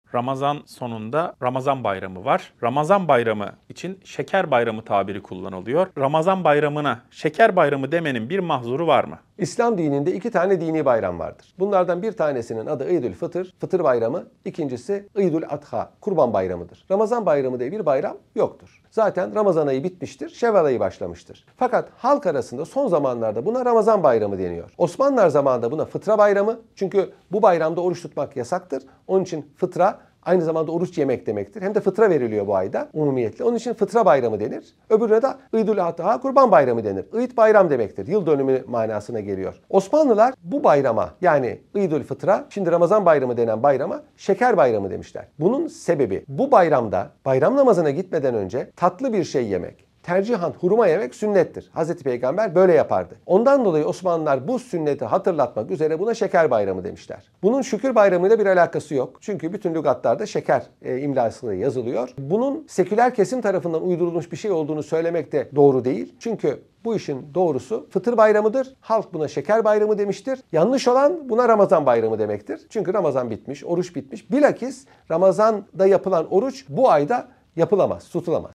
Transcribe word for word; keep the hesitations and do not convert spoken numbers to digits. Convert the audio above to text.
Ramazan sonunda Ramazan bayramı var. Ramazan bayramı için şeker bayramı tabiri kullanılıyor. Ramazan bayramına şeker bayramı demenin bir mahzuru var mı? İslam dininde iki tane dini bayram vardır. Bunlardan bir tanesinin adı İdül Fıtır, Fıtır Bayramı. İkincisi İdül Adha, Kurban Bayramı'dır. Ramazan Bayramı diye bir bayram yoktur. Zaten Ramazan ayı bitmiştir, Şevval ayı başlamıştır. Fakat halk arasında son zamanlarda buna Ramazan Bayramı deniyor. Osmanlılar zamanında buna Fıtra Bayramı, çünkü bu bayramda oruç tutmak yasaktır. Onun için fıtra aynı zamanda oruç yemek demektir. Hem de fıtra veriliyor bu ayda umumiyetle. Onun için fıtra bayramı denir. Öbürüne de İdül Adha, Kurban Bayramı denir. İd bayram demektir. Yıl dönümü manasına geliyor. Osmanlılar bu bayrama, yani İdül Fıtra, şimdi Ramazan Bayramı denen bayrama şeker bayramı demişler. Bunun sebebi bu bayramda bayram namazına gitmeden önce tatlı bir şey yemek, tercihan hurma yemek sünnettir. Hazreti Peygamber böyle yapardı. Ondan dolayı Osmanlılar bu sünneti hatırlatmak üzere buna şeker bayramı demişler. Bunun şükür bayramıyla bir alakası yok. Çünkü bütün lügatlarda şeker e, imlasıyla yazılıyor. Bunun seküler kesim tarafından uydurulmuş bir şey olduğunu söylemek de doğru değil. Çünkü bu işin doğrusu Fıtır Bayramı'dır. Halk buna şeker bayramı demiştir. Yanlış olan buna Ramazan Bayramı demektir. Çünkü Ramazan bitmiş, oruç bitmiş. Bilakis Ramazan'da yapılan oruç bu ayda yapılamaz, tutulamaz.